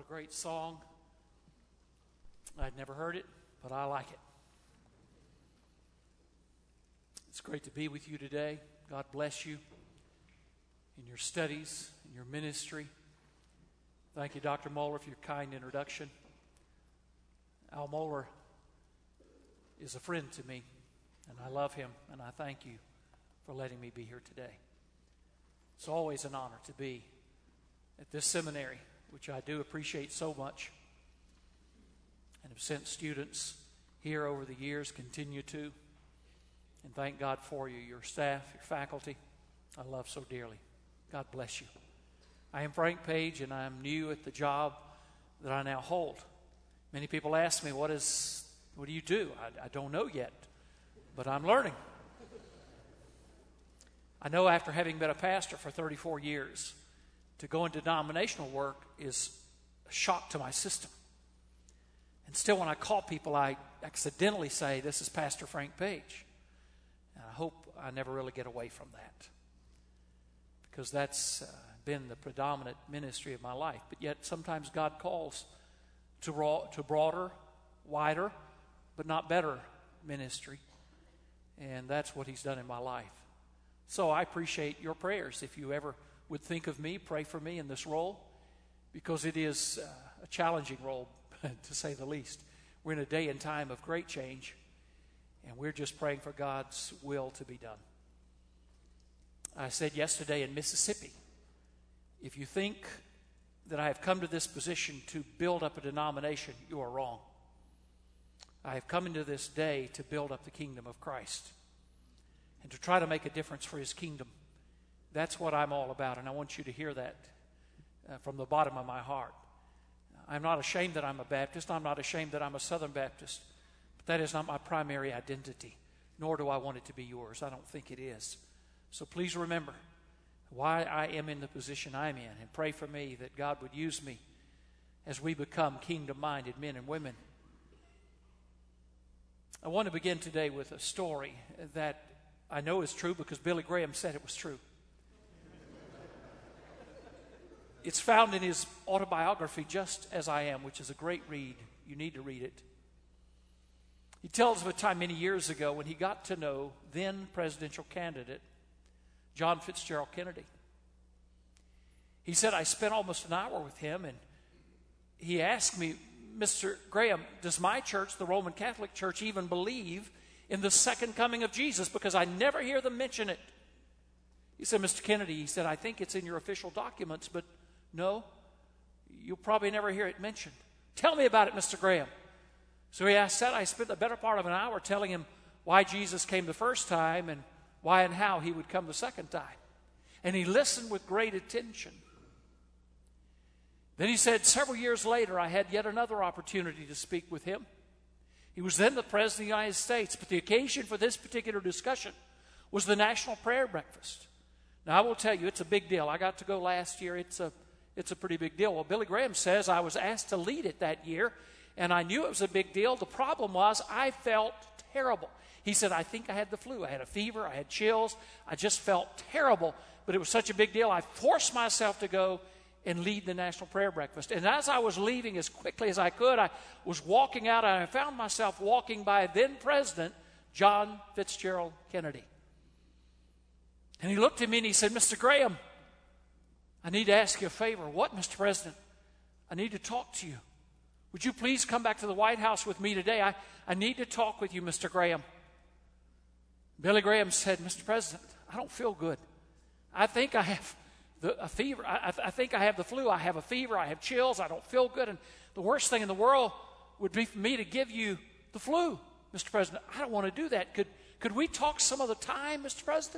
great song. I'd never heard it, but I like it. It's great to be with you today. God bless you in your studies, in your ministry. Thank you, Dr. Moeller, for your kind introduction. Al Moeller is a friend to me, and I love him, and I thank you for letting me be here today. It's always an honor to be at this seminary, which I do appreciate so much, and have sent students here over the years, continue to, and thank God for you, your staff, your faculty, I love so dearly. God bless you. I am Frank Page, and I am new at the job that I now hold. Many people ask me, what do you do? I don't know yet, but I'm learning. I know after having been a pastor for 34 years, to go into denominational work is a shock to my system. And still when I call people, I accidentally say, this is Pastor Frank Page. And I hope I never really get away from that, because that's been the predominant ministry of my life. But yet sometimes God calls to broader, wider, but not better ministry. And that's what he's done in my life. So I appreciate your prayers. If you ever would think of me, pray for me in this role, because it is a challenging role, to say the least. We're in a day and time of great change, and we're just praying for God's will to be done. I said yesterday in Mississippi, if you think that I have come to this position to build up a denomination, you are wrong. I have come into this day to build up the kingdom of Christ and to try to make a difference for his kingdom. That's what I'm all about, and I want you to hear that from the bottom of my heart. I'm not ashamed that I'm a Baptist. I'm not ashamed that I'm a Southern Baptist. But that is not my primary identity, nor do I want it to be yours. I don't think it is. So please remember why I am in the position I'm in, and pray for me that God would use me as we become kingdom-minded men and women. I want to begin today with a story that I know is true because Billy Graham said it was true. It's found in his autobiography, Just As I Am, which is a great read. You need to read it. He tells of a time many years ago when he got to know then presidential candidate John Fitzgerald Kennedy. He said, I spent almost an hour with him, and he asked me, Mr. Graham, does my church, the Roman Catholic Church, even believe in the second coming of Jesus? Because I never hear them mention it. He said, Mr. Kennedy, he said, I think it's in your official documents, but no, you'll probably never hear it mentioned. Tell me about it, Mr. Graham. So I spent the better part of an hour telling him why Jesus came the first time and why and how he would come the second time. And he listened with great attention. Then he said, several years later, I had yet another opportunity to speak with him. He was then the President of the United States, but the occasion for this particular discussion was the National Prayer Breakfast. Now, I will tell you, it's a big deal. I got to go last year. It's a pretty big deal. Well, Billy Graham says I was asked to lead it that year, and I knew it was a big deal. The problem was I felt terrible. He said, I think I had the flu. I had a fever. I had chills. I just felt terrible, but it was such a big deal. I forced myself to go and lead the National Prayer Breakfast. And as I was leaving as quickly as I could, I was walking out, and I found myself walking by then President John Fitzgerald Kennedy. And he looked at me and he said, Mr. Graham, I need to ask you a favor. What, Mr. President? I need to talk to you. Would you please come back to the White House with me today? I need to talk with you, Mr. Graham. Billy Graham said, Mr. President, I don't feel good. I think I have a fever. I think I have the flu. I have a fever. I have chills. I don't feel good. And the worst thing in the world would be for me to give you the flu, Mr. President. I don't want to do that. Could we talk some other time, Mr. President?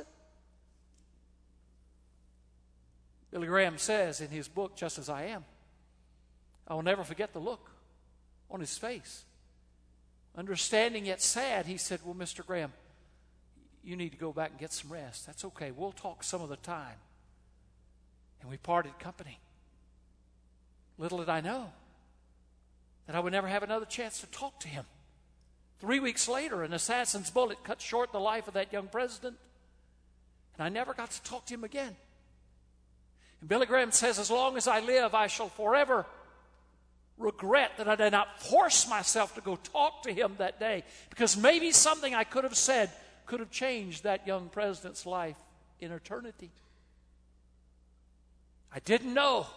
Billy Graham says in his book, Just As I Am, I will never forget the look on his face. Understanding yet sad, he said, well, Mr. Graham, you need to go back and get some rest. That's okay. We'll talk some other time. And we parted company. Little did I know that I would never have another chance to talk to him. 3 weeks later, an assassin's bullet cut short the life of that young president, and I never got to talk to him again. And Billy Graham says, as long as I live, I shall forever regret that I did not force myself to go talk to him that day, because maybe something I could have said could have changed that young president's life in eternity. I didn't know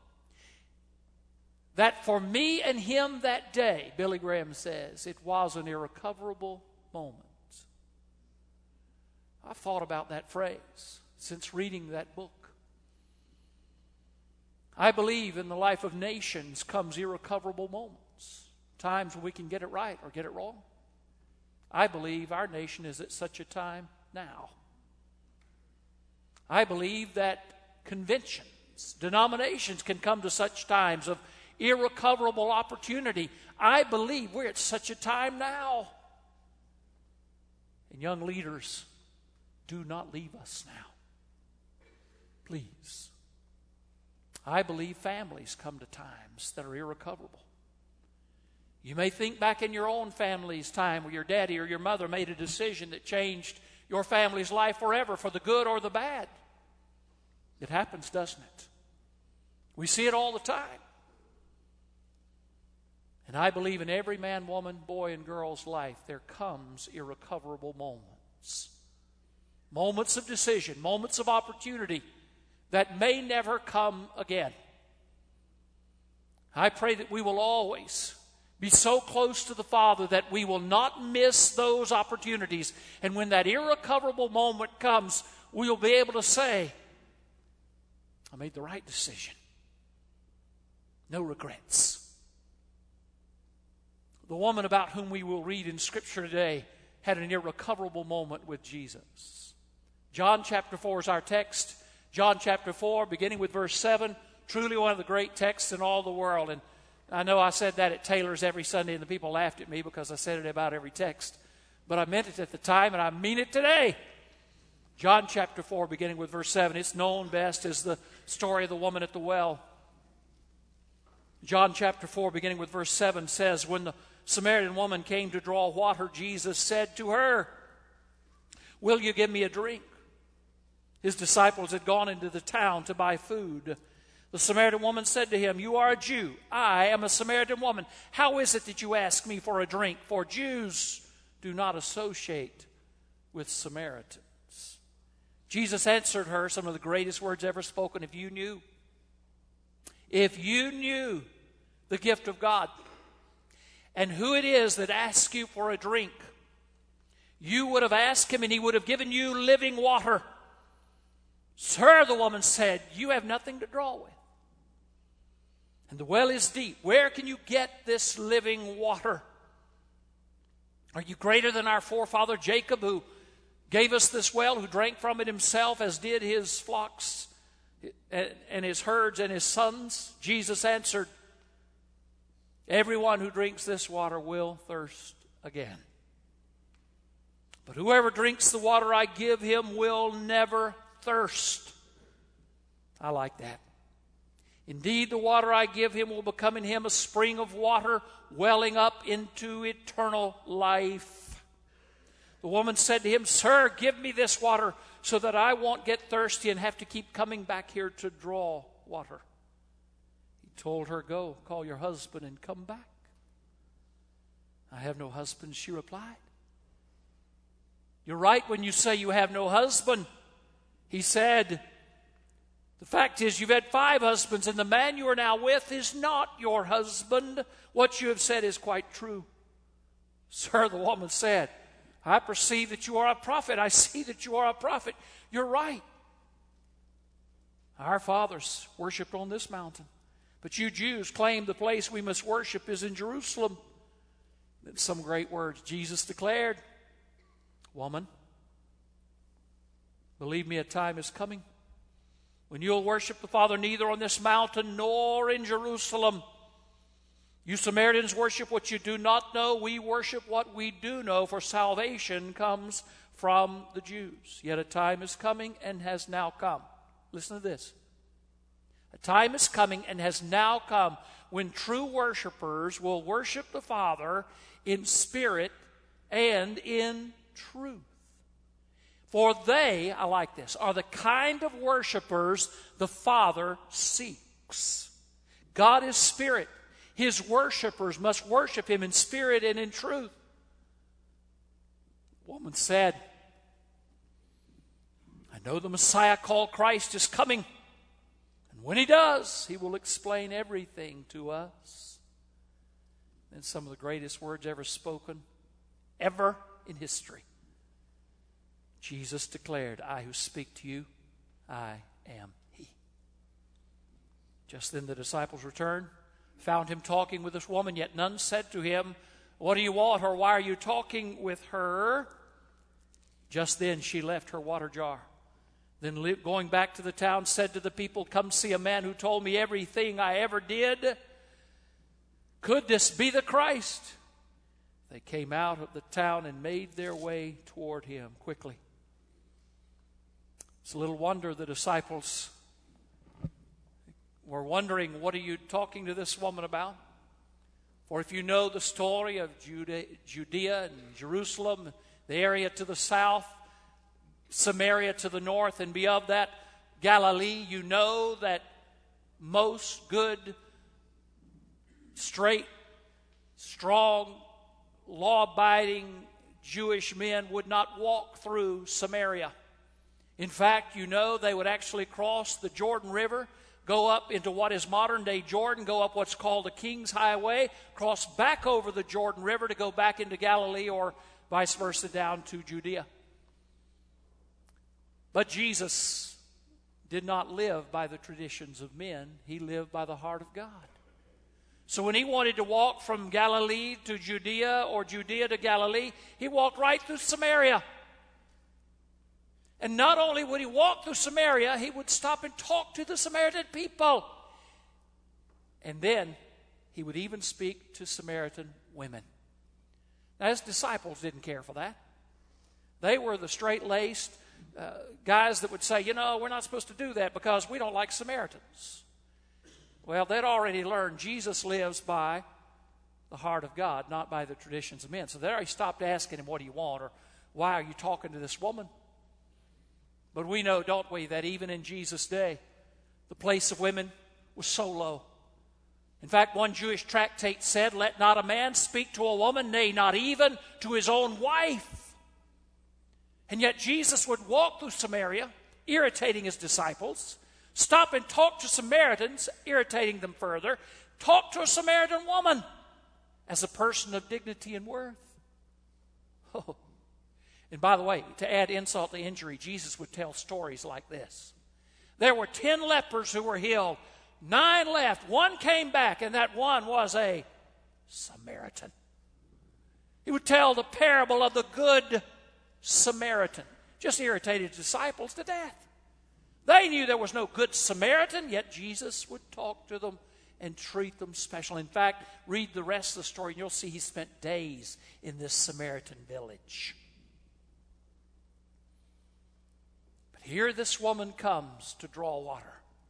that for me and him that day, Billy Graham says, it was an irrecoverable moment. I've thought about that phrase since reading that book. I believe in the life of nations comes irrecoverable moments, times when we can get it right or get it wrong. I believe our nation is at such a time now. I believe that conventions, denominations can come to such times of irrecoverable opportunity. I believe we're at such a time now. And young leaders, do not leave us now. Please. I believe families come to times that are irrecoverable. You may think back in your own family's time where your daddy or your mother made a decision that changed your family's life forever, for the good or the bad. It happens, doesn't it? We see it all the time. And I believe in every man, woman, boy, and girl's life there comes irrecoverable moments. Moments of decision, moments of opportunity that may never come again. I pray that we will always be so close to the Father that we will not miss those opportunities. And when that irrecoverable moment comes, we'll be able to say, I made the right decision. No regrets. The woman about whom we will read in Scripture today had an irrecoverable moment with Jesus. John chapter 4 is our text. John chapter 4, beginning with verse 7, truly one of the great texts in all the world. And I know I said that at Taylor's every Sunday, and the people laughed at me because I said it about every text. But I meant it at the time, and I mean it today. John chapter 4, beginning with verse 7. It's known best as the story of the woman at the well. John chapter 4, beginning with verse 7 says, when the Samaritan woman came to draw water, Jesus said to her, will you give me a drink? His disciples had gone into the town to buy food. The Samaritan woman said to him, you are a Jew. I am a Samaritan woman. How is it that you ask me for a drink? For Jews do not associate with Samaritans. Jesus answered her, some of the greatest words ever spoken, if you knew the gift of God and who it is that asks you for a drink, you would have asked him and he would have given you living water. Sir, the woman said, you have nothing to draw with, and the well is deep. Where can you get this living water? Are you greater than our forefather Jacob, who gave us this well, who drank from it himself, as did his flocks and his herds and his sons? Jesus answered, everyone who drinks this water will thirst again. But whoever drinks the water I give him will never thirst. I like that. Indeed, the water I give him will become in him a spring of water welling up into eternal life. The woman said to him, sir, give me this water so that I won't get thirsty and have to keep coming back here to draw water. He told her, go, call your husband and come back. I have no husband, she replied. You're right when you say you have no husband. He said, the fact is you've had 5 husbands, and the man you are now with is not your husband. What you have said is quite true. Sir, the woman said, I perceive that you are a prophet. I see that you are a prophet. You're right. Our fathers worshipped on this mountain, but you Jews claim the place we must worship is in Jerusalem. Then some great words Jesus declared, woman, believe me, a time is coming when you'll worship the Father neither on this mountain nor in Jerusalem. You Samaritans worship what you do not know. We worship what we do know, for salvation comes from the Jews. Yet a time is coming and has now come. Listen to this. A time is coming and has now come when true worshipers will worship the Father in spirit and in truth. For they, I like this, are the kind of worshipers the Father seeks. God is spirit. His worshipers must worship Him in spirit and in truth. The woman said, I know the Messiah called Christ is coming. And when He does, He will explain everything to us. And some of the greatest words ever spoken, ever in history. Jesus declared, I who speak to you, I am He. Just then the disciples returned, found Him talking with this woman, yet none said to Him, what do you want, or why are you talking with her? Just then she left her water jar. Then going back to the town, said to the people, come see a man who told me everything I ever did. Could this be the Christ? They came out of the town and made their way toward Him quickly. It's a little wonder the disciples were wondering, what are you talking to this woman about? For if you know the story of Judea and Jerusalem, the area to the south, Samaria to the north, and beyond that, Galilee, you know that most good, straight, strong, law-abiding Jewish men would not walk through Samaria. In fact, you know they would actually cross the Jordan River, go up into what is modern-day Jordan, go up what's called the King's Highway, cross back over the Jordan River to go back into Galilee or vice versa down to Judea. But Jesus did not live by the traditions of men. He lived by the heart of God. So when He wanted to walk from Galilee to Judea or Judea to Galilee, He walked right through Samaria. And not only would He walk through Samaria, He would stop and talk to the Samaritan people. And then He would even speak to Samaritan women. Now, His disciples didn't care for that. They were the straight-laced guys that would say, we're not supposed to do that because we don't like Samaritans. Well, they'd already learned Jesus lives by the heart of God, not by the traditions of men. So there He stopped asking Him, what do you want? Or why are you talking to this woman? But we know, don't we, that even in Jesus' day, the place of women was so low. In fact, one Jewish tractate said, let not a man speak to a woman, nay, not even to his own wife. And yet Jesus would walk through Samaria, irritating His disciples, stop and talk to Samaritans, irritating them further, talk to a Samaritan woman as a person of dignity and worth. Oh. And by the way, to add insult to injury, Jesus would tell stories like this. There were 10 lepers who were healed. 9 left. 1 came back, and that one was a Samaritan. He would tell the parable of the Good Samaritan. Just irritated His disciples to death. They knew there was no Good Samaritan, yet Jesus would talk to them and treat them special. In fact, read the rest of the story, and you'll see He spent days in this Samaritan village. But here this woman comes to draw water.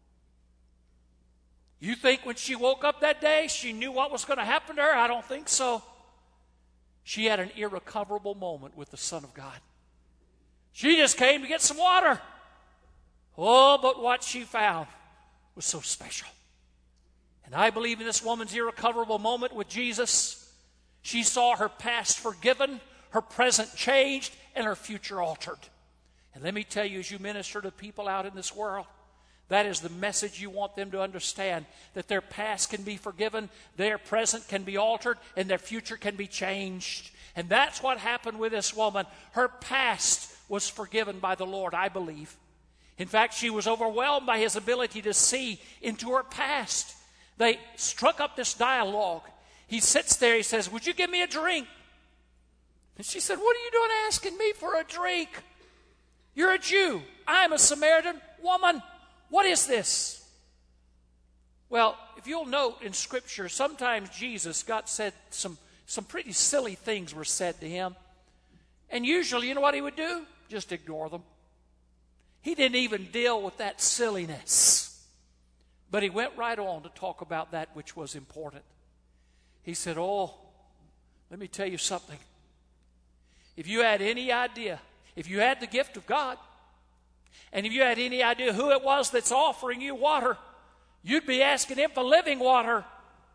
You think when she woke up that day, she knew what was going to happen to her? I don't think so. She had an irrecoverable moment with the Son of God. She just came to get some water. Oh, but what she found was so special. And I believe in this woman's irrecoverable moment with Jesus, she saw her past forgiven, her present changed, and her future altered. And let me tell you, as you minister to people out in this world, that is the message you want them to understand, that their past can be forgiven, their present can be altered, and their future can be changed. And that's what happened with this woman. Her past was forgiven by the Lord, I believe. In fact, she was overwhelmed by His ability to see into her past. They struck up this dialogue. He sits there, he says, would you give me a drink? And she said, what are you doing asking me for a drink? You're a Jew. I'm a Samaritan woman. What is this? Well, if you'll note in Scripture, sometimes Jesus said some pretty silly things were said to Him. And usually, you know what He would do? Just ignore them. He didn't even deal with that silliness. But He went right on to talk about that which was important. He said, let me tell you something. If you had any idea, if you had the gift of God, and if you had any idea who it was that's offering you water, you'd be asking Him for living water.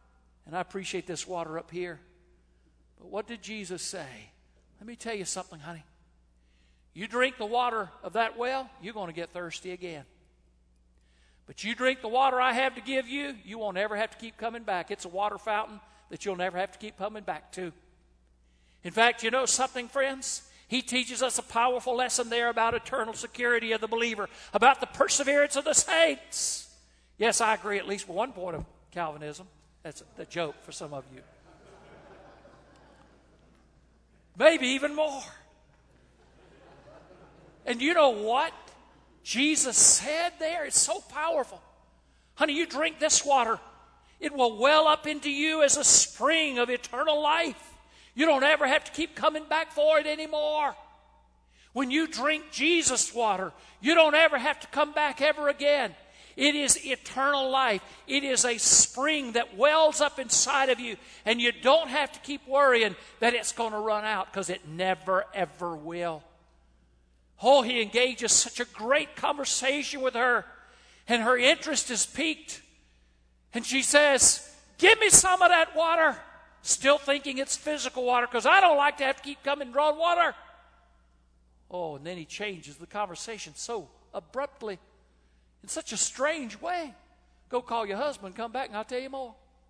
And I appreciate this water up here. But what did Jesus say? Let me tell you something, honey. You drink the water of that well, you're going to get thirsty again. But you drink the water I have to give you, you won't ever have to keep coming back. It's a water fountain that you'll never have to keep coming back to. In fact, you know something, friends? He teaches us a powerful lesson there about eternal security of the believer, about the perseverance of the saints. Yes, I agree at least with one point of Calvinism. That's a joke for some of you. Maybe even more. And you know what Jesus said there? It's so powerful. Honey, you drink this water, it will well up into you as a spring of eternal life. You don't ever have to keep coming back for it anymore. When you drink Jesus' water, you don't ever have to come back ever again. It is eternal life. It is a spring that wells up inside of you, and you don't have to keep worrying that it's going to run out, because it never, ever will. Oh, he engages such a great conversation with her, and her interest is piqued. And she says, give me some of that water. Still thinking it's physical water, because I don't like to have to keep coming and drawing water. Oh, and then he changes the conversation so abruptly, in such a strange way. Go call your husband, come back, and I'll tell you more.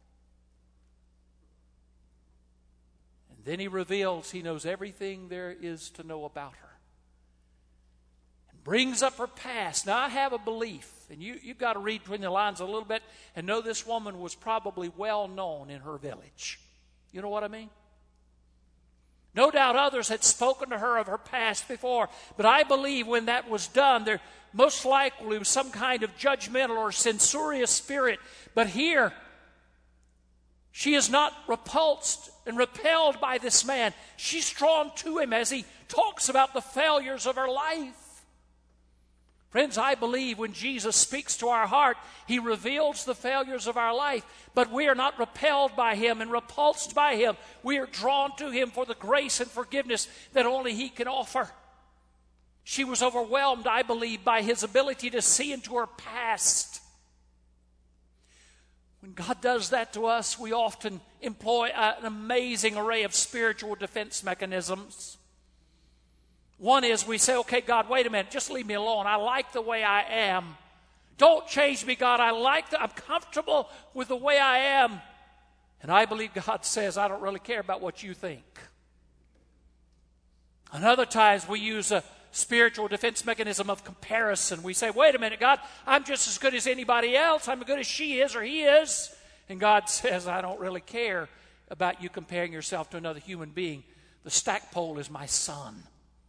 And then he reveals he knows everything there is to know about her. And brings up her past. Now, I have a belief, and you've got to read between the lines a little bit and know this woman was probably well known in her village. You know what I mean? No doubt others had spoken to her of her past before, but I believe when that was done, there most likely was some kind of judgmental or censorious spirit. But here, she is not repulsed and repelled by this man. She's drawn to him as he talks about the failures of her life. Friends, I believe when Jesus speaks to our heart, he reveals the failures of our life, but we are not repelled by him and repulsed by him. We are drawn to him for the grace and forgiveness that only he can offer. She was overwhelmed, I believe, by his ability to see into her past. When God does that to us, we often employ an amazing array of spiritual defense mechanisms. One is we say, okay, God, wait a minute, just leave me alone. I like the way I am. Don't change me, God. I'm comfortable with the way I am. And I believe God says, I don't really care about what you think. And other times we use a spiritual defense mechanism of comparison. We say, wait a minute, God, I'm just as good as anybody else. I'm as good as she is or he is. And God says, I don't really care about you comparing yourself to another human being. The stackpole is my son.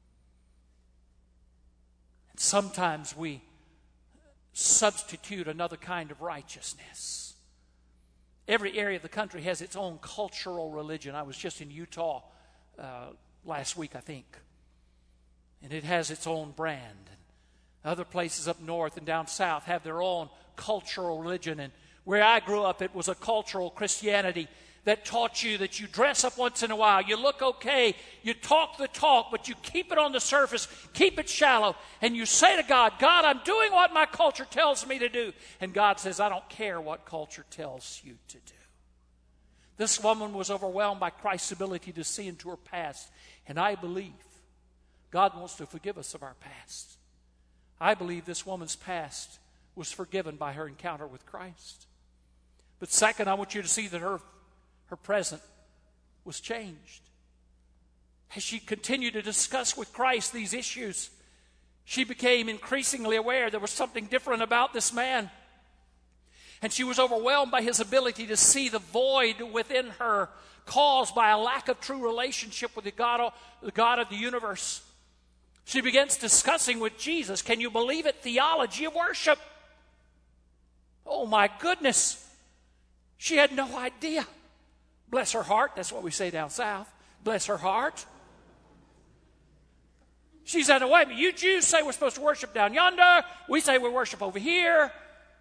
Sometimes we substitute another kind of righteousness. Every area of the country has its own cultural religion. I was just in Utah last week, I think. And it has its own brand. Other places up north and down south have their own cultural religion. And where I grew up, it was a cultural Christianity that taught you that you dress up once in a while, you look okay, you talk the talk, but you keep it on the surface, keep it shallow, and you say to God, God, I'm doing what my culture tells me to do. And God says, I don't care what culture tells you to do. This woman was overwhelmed by Christ's ability to see into her past, and I believe God wants to forgive us of our past. I believe this woman's past was forgiven by her encounter with Christ. But second, I want you to see that her present was changed. As she continued to discuss with Christ these issues, she became increasingly aware there was something different about this man. And she was overwhelmed by his ability to see the void within her caused by a lack of true relationship with the God of the universe. She begins discussing with Jesus, can you believe it, theology of worship. Oh my goodness. She had no idea. Bless her heart. That's what we say down south. Bless her heart. She said, wait a minute, you Jews say we're supposed to worship down yonder. We say we worship over here.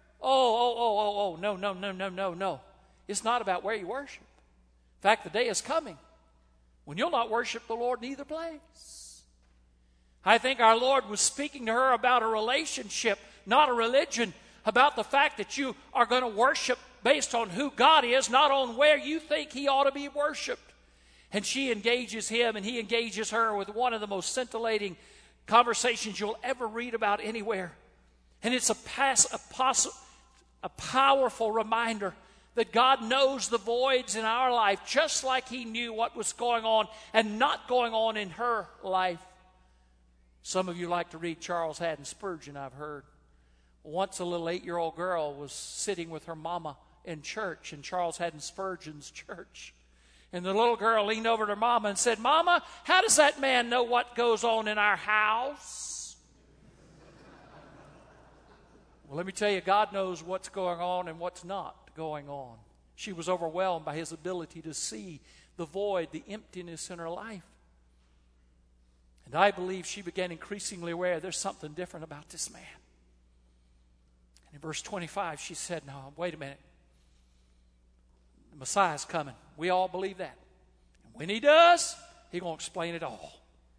No. It's not about where you worship. In fact, the day is coming when you'll not worship the Lord in either place. I think our Lord was speaking to her about a relationship, not a religion, about the fact that you are going to worship based on who God is, not on where you think He ought to be worshiped. And she engages him, and he engages her with one of the most scintillating conversations you'll ever read about anywhere. And it's a powerful reminder that God knows the voids in our life just like He knew what was going on and not going on in her life. Some of you like to read Charles Haddon Spurgeon, I've heard. Once a little 8-year-old girl was sitting with her mama in church, in Charles Haddon Spurgeon's church. And the little girl leaned over to her mama and said, "Mama, how does that man know what goes on in our house?" Well, let me tell you, God knows what's going on and what's not going on. She was overwhelmed by His ability to see the void, the emptiness in her life. And I believe she began increasingly aware there's something different about this man. And in verse 25, she said, "No, wait a minute. The Messiah's coming. We all believe that. And when He does, He's going to explain it all."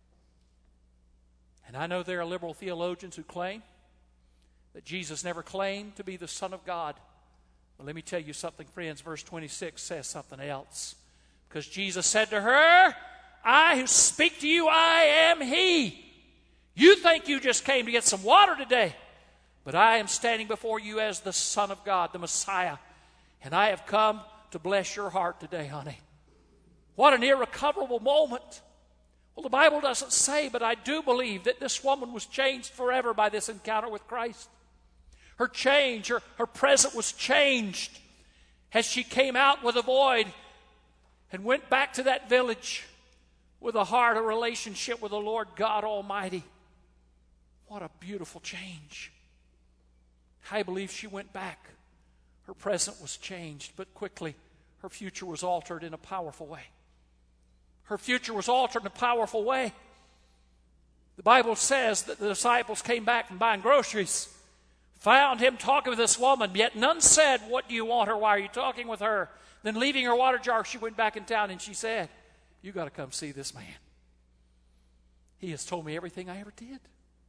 And I know there are liberal theologians who claim that Jesus never claimed to be the Son of God. But let me tell you something, friends. Verse 26 says something else. Because Jesus said to her, "I who speak to you, I am He. You think you just came to get some water today, but I am standing before you as the Son of God, the Messiah. And I have come to bless your heart today, honey." What an irrecoverable moment. Well, the Bible doesn't say, but I do believe that this woman was changed forever by this encounter with Christ. Her change, her present was changed as she came out with a void and went back to that village with a heart, a relationship with the Lord God Almighty. What a beautiful change. I believe she went back. Her present was changed, but quickly her future was altered in a powerful way. Her future was altered in a powerful way. The Bible says that the disciples came back from buying groceries, found Him talking with this woman, yet none said, "What do you want her? Why are you talking with her?" Then leaving her water jar, she went back in town and she said, "You got to come see this man. He has told me everything I ever did."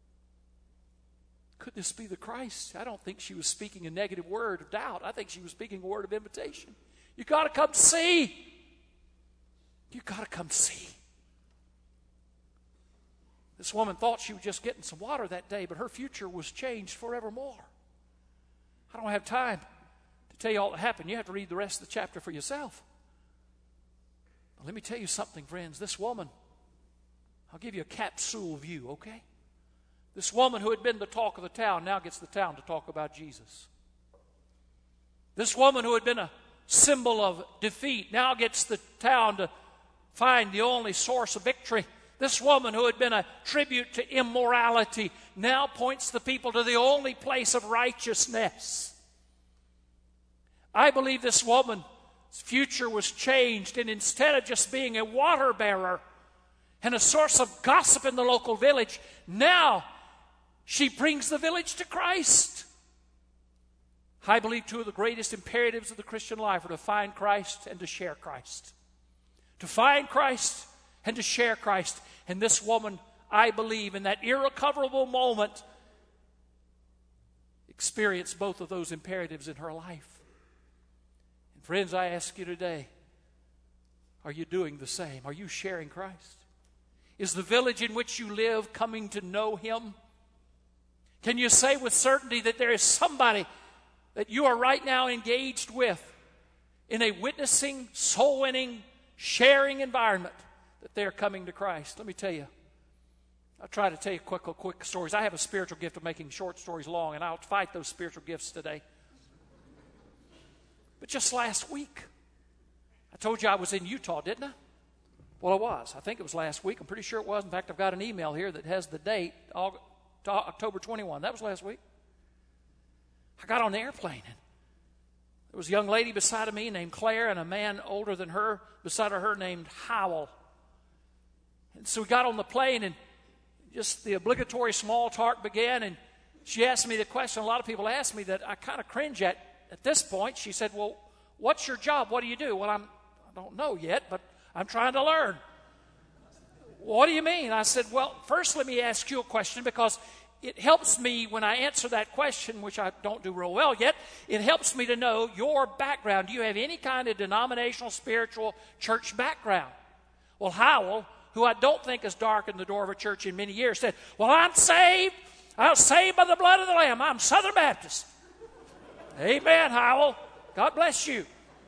Could this be the Christ? I don't think she was speaking a negative word of doubt. I think she was speaking a word of invitation. You got to come see. You got to come see. This woman thought she was just getting some water that day, but her future was changed forevermore. I don't have time to tell you all that happened. You have to read the rest of the chapter for yourself. But let me tell you something, friends. This woman, I'll give you a capsule view, okay? This woman who had been the talk of the town now gets the town to talk about Jesus. This woman who had been a symbol of defeat now gets the town to find the only source of victory. This woman who had been a tribute to immorality now points the people to the only place of righteousness. I believe this woman's future was changed, and instead of just being a water bearer and a source of gossip in the local village, now she brings the village to Christ. I believe two of the greatest imperatives of the Christian life are to find Christ and to share Christ. To find Christ and to share Christ. And this woman, I believe, in that irrecoverable moment, experienced both of those imperatives in her life. And friends, I ask you today, are you doing the same? Are you sharing Christ? Is the village in which you live coming to know Him? Can you say with certainty that there is somebody that you are right now engaged with in a witnessing, soul-winning, sharing environment, that they're coming to Christ? Let me tell you, I'll try to tell you quick stories. I have a spiritual gift of making short stories long, and I'll fight those spiritual gifts today. But just last week, I told you I was in Utah, didn't I? Well, I was. I think it was last week. I'm pretty sure it was. In fact, I've got an email here that has the date, October 21. That was last week. I got on the airplane, and there was a young lady beside of me named Claire and a man older than her beside of her named Howell. And so we got on the plane, and just the obligatory small talk began, and she asked me the question a lot of people ask me that I kind of cringe at this point. She said, "Well, what's your job? What do you do?" Well, I don't know yet, but I'm trying to learn. "What do you mean?" I said, "Well, first let me ask you a question, because it helps me when I answer that question, which I don't do real well yet, it helps me to know your background. Do you have any kind of denominational, spiritual, church background? Well, Howell, who I don't think has darkened the door of a church in many years, said, well, I'm saved. I'm saved by the blood of the Lamb. I'm Southern Baptist. Amen, Howell. God bless you.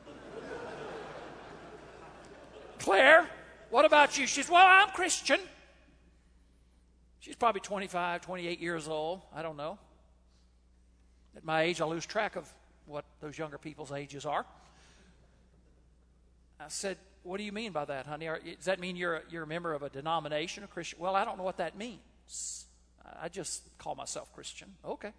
Claire, what about you? She says, well, I'm Christian. She's probably 25, 28 years old. I don't know. At my age, I lose track of what those younger people's ages are. I said, what do you mean by that, honey? Does that mean you're a member of a denomination, a Christian? Well, I don't know what that means. I just call myself Christian. Okay.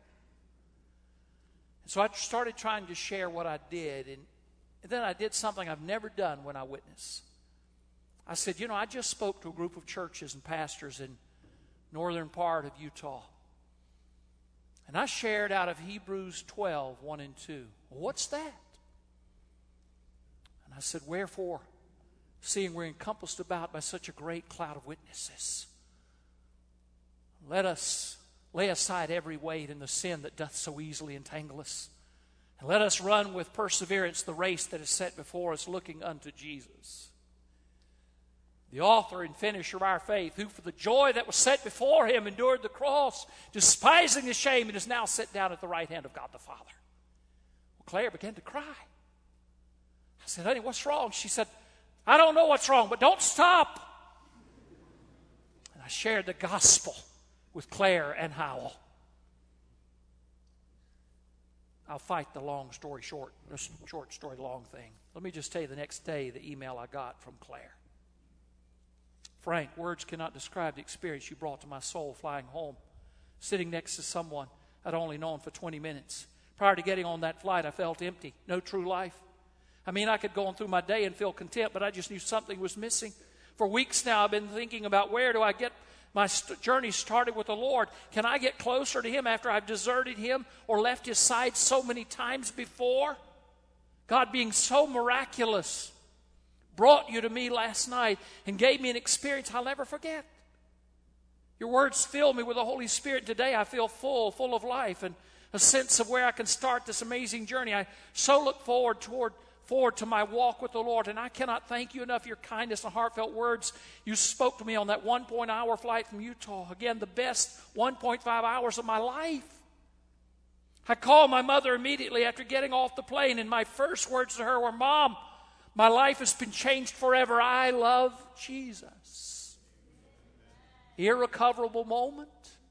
So I started trying to share what I did, and then I did something I've never done when I witness. I said, I just spoke to a group of churches and pastors in northern part of Utah. And I shared out of Hebrews 12, 1 and 2. Well, what's that? And I said, wherefore, seeing we're encompassed about by such a great cloud of witnesses, let us lay aside every weight and the sin that doth so easily entangle us. And let us run with perseverance the race that is set before us, looking unto Jesus, the author and finisher of our faith, who for the joy that was set before him endured the cross, despising the shame, and is now set down at the right hand of God the Father. Well, Claire began to cry. I said, honey, what's wrong? She said, I don't know what's wrong, but don't stop. And I shared the gospel with Claire and Howell. I'll fight the long story short, this short story long thing. Let me just tell you the next day the email I got from Claire. Frank, words cannot describe the experience you brought to my soul flying home, sitting next to someone I'd only known for 20 minutes. Prior to getting on that flight, I felt empty, no true life. I mean, I could go on through my day and feel content, but I just knew something was missing. For weeks now, I've been thinking about where do I get my journey started with the Lord. Can I get closer to Him after I've deserted Him or left His side so many times before? God being so miraculous brought you to me last night and gave me an experience I'll never forget. Your words fill me with the Holy Spirit. Today I feel full of life and a sense of where I can start this amazing journey. I so look forward to my walk with the Lord, and I cannot thank you enough for your kindness and heartfelt words you spoke to me on that 1.5-hour flight from Utah. Again, the best 1.5 hours of my life. I called my mother immediately after getting off the plane, and my first words to her were, Mom, my life has been changed forever. I love Jesus. Irrecoverable moment.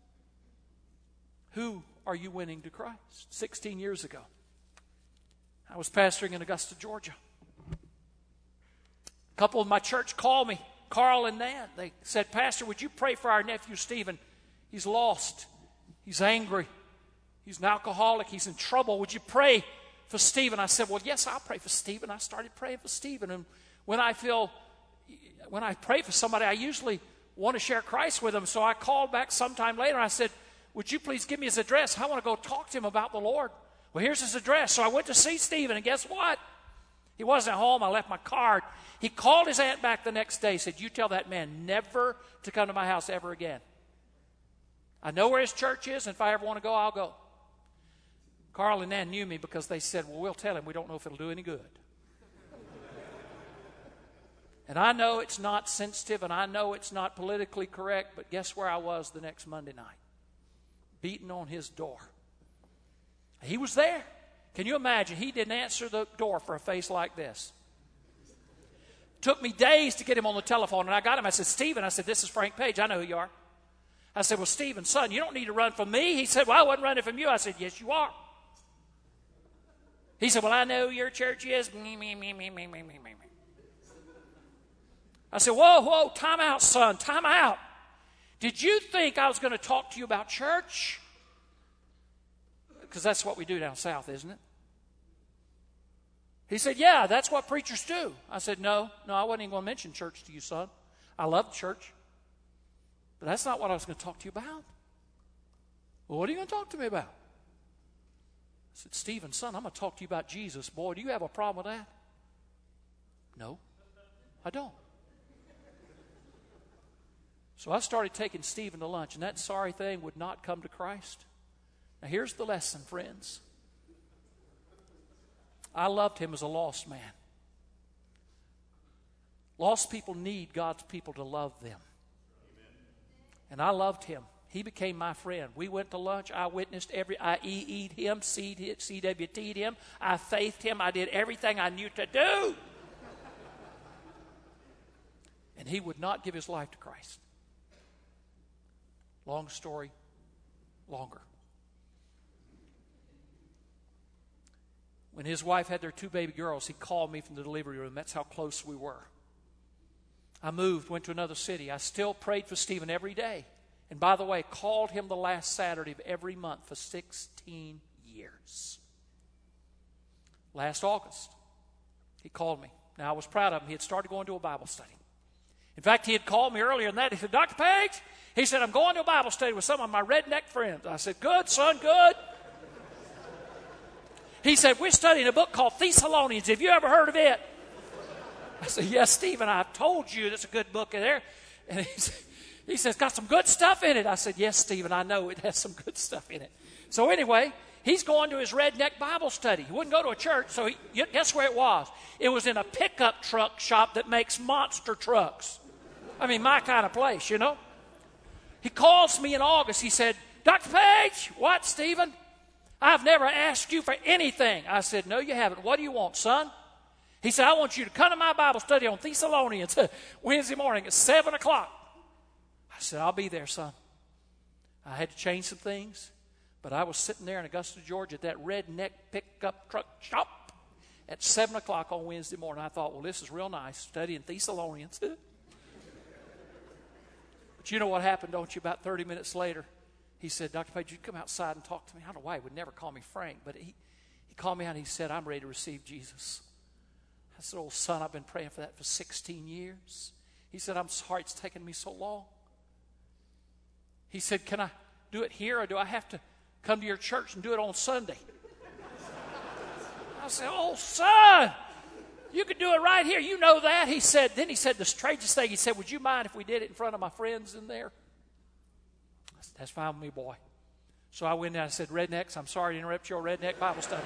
Who are you winning to Christ? 16 years ago, I was pastoring in Augusta, Georgia. A couple of my church called me, Carl and Nan. They said, Pastor, would you pray for our nephew Stephen? He's lost. He's angry. He's an alcoholic. He's in trouble. Would you pray for Stephen? I said, well, yes, I'll pray for Stephen. I started praying for Stephen. And when I pray for somebody, I usually want to share Christ with them. So I called back sometime later. I said, would you please give me his address? I want to go talk to him about the Lord. Well, here's his address. So I went to see Stephen, and guess what? He wasn't at home. I left my card. He called his aunt back the next day, said, you tell that man never to come to my house ever again. I know where his church is, and if I ever want to go, I'll go. Carl and Nan knew me because they said, well, we'll tell him. We don't know if it'll do any good. And I know it's not sensitive, and I know it's not politically correct, but guess where I was the next Monday night? Beating on his door. He was there. Can you imagine? He didn't answer the door for a face like this. Took me days to get him on the telephone, and I got him. I said, Stephen, I said, this is Frank Page. I know who you are. I said, well, Stephen, son, you don't need to run from me. He said, well, I wasn't running from you. I said, yes, you are. He said, well, I know who your church is. Me. I said, whoa, time out, son, time out. Did you think I was going to talk to you about church? Because that's what we do down south, isn't it? He said, yeah, that's what preachers do. I said, no, I wasn't even going to mention church to you, son. I love church. But that's not what I was going to talk to you about. Well, what are you going to talk to me about? I said, Stephen, son, I'm going to talk to you about Jesus. Boy, do you have a problem with that? No, I don't. So I started taking Stephen to lunch, and that sorry thing would not come to Christ. Now here's the lesson, friends. I loved him as a lost man. Lost people need God's people to love them. And I loved him. He became my friend. We went to lunch. I witnessed I eat him, CWT'd him. I faithed him. I did everything I knew to do. And he would not give his life to Christ. Long story, longer. When his wife had their 2 baby girls, he called me from the delivery room. That's how close we were. I moved, went to another city. I still prayed for Stephen every day. And by the way, called him the last Saturday of every month for 16 years. Last August, he called me. Now, I was proud of him. He had started going to a Bible study. In fact, he had called me earlier than that. He said, Dr. Page, he said, I'm going to a Bible study with some of my redneck friends. I said, good, son, good. He said, we're studying a book called Thessalonians. Have you ever heard of it? I said, yes, Stephen, I've told you that's a good book in there. And he says, got some good stuff in it. I said, yes, Stephen, I know it has some good stuff in it. So anyway, he's going to his redneck Bible study. He wouldn't go to a church, so guess where it was? It was in a pickup truck shop that makes monster trucks. I mean, my kind of place, you know. He calls me in August. He said, Dr. Page, what, Stephen? I've never asked you for anything. I said, no, you haven't. What do you want, son? He said, I want you to come to my Bible study on Thessalonians Wednesday morning at 7 o'clock. I said, I'll be there, son. I had to change some things, but I was sitting there in Augusta, Georgia at that redneck pickup truck shop at 7 o'clock on Wednesday morning. I thought, well, this is real nice, studying Thessalonians. But you know what happened, don't you? About 30 minutes later, he said, Dr. Page, you come outside and talk to me. I don't know why he would never call me Frank, but he called me out and he said, I'm ready to receive Jesus. I said, oh, son, I've been praying for that for 16 years. He said, I'm sorry it's taken me so long. He said, can I do it here or do I have to come to your church and do it on Sunday? I said, oh, son, you can do it right here. You know that. Then he said the strangest thing. He said, would you mind if we did it in front of my friends in there? I said, that's fine with me, boy. So I went in and I said, rednecks, I'm sorry to interrupt your redneck Bible study.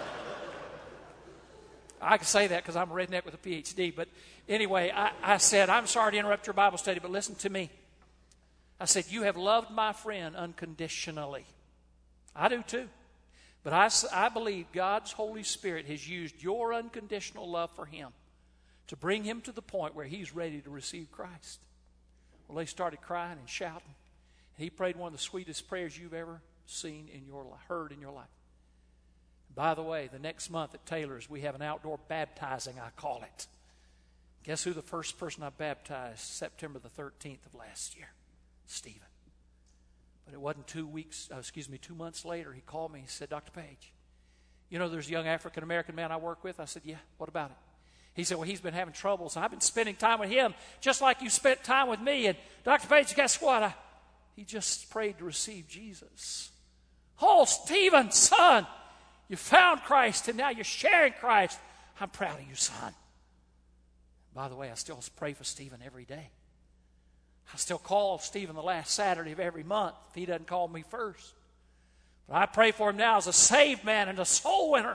I can say that because I'm a redneck with a PhD. But anyway, I said, I'm sorry to interrupt your Bible study, but listen to me. I said, you have loved my friend unconditionally. I do too. But I believe God's Holy Spirit has used your unconditional love for him to bring him to the point where he's ready to receive Christ. Well, they started crying and shouting. And he prayed one of the sweetest prayers you've ever seen in your life, heard in your life. By the way, the next month at Taylor's, we have an outdoor baptizing, I call it. Guess who the first person I baptized September the 13th of last year? Stephen. But it wasn't 2 months later, he called me and said, Dr. Page, you know there's a young African-American man I work with? I said, yeah, what about it? He said, well, he's been having trouble, so I've been spending time with him just like you spent time with me. And Dr. Page, guess what? He just prayed to receive Jesus. Oh, Stephen, son, you found Christ, and now you're sharing Christ. I'm proud of you, son. By the way, I still pray for Stephen every day. I still call Stephen the last Saturday of every month if he doesn't call me first. But I pray for him now as a saved man and a soul winner.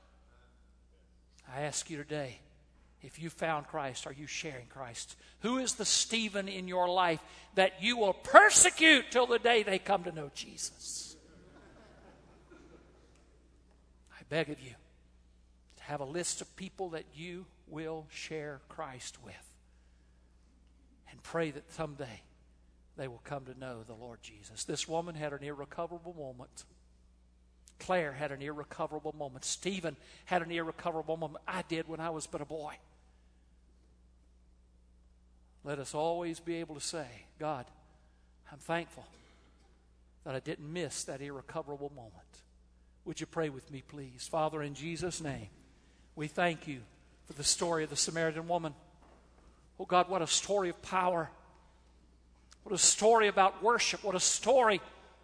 I ask you today, if you found Christ, are you sharing Christ? Who is the Stephen in your life that you will persecute till the day they come to know Jesus? I beg of you to have a list of people that you will share Christ with. And pray that someday they will come to know the Lord Jesus. This woman had an irrecoverable moment. Claire had an irrecoverable moment. Stephen had an irrecoverable moment. I did when I was but a boy. Let us always be able to say, God, I'm thankful that I didn't miss that irrecoverable moment. Would you pray with me, please? Father, in Jesus' name, we thank you for the story of the Samaritan woman. Oh God, what a story of power. What a story about worship. What a story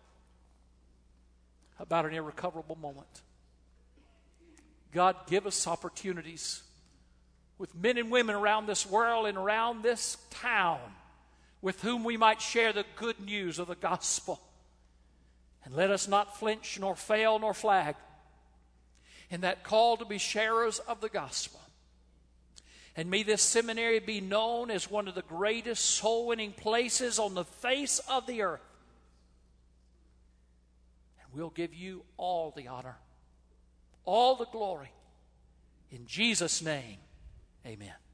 about an irrecoverable moment. God, give us opportunities with men and women around this world and around this town with whom we might share the good news of the gospel. And let us not flinch, nor fail, nor flag in that call to be sharers of the gospel. And may this seminary be known as one of the greatest soul-winning places on the face of the earth. And we'll give you all the honor, all the glory. In Jesus' name, amen.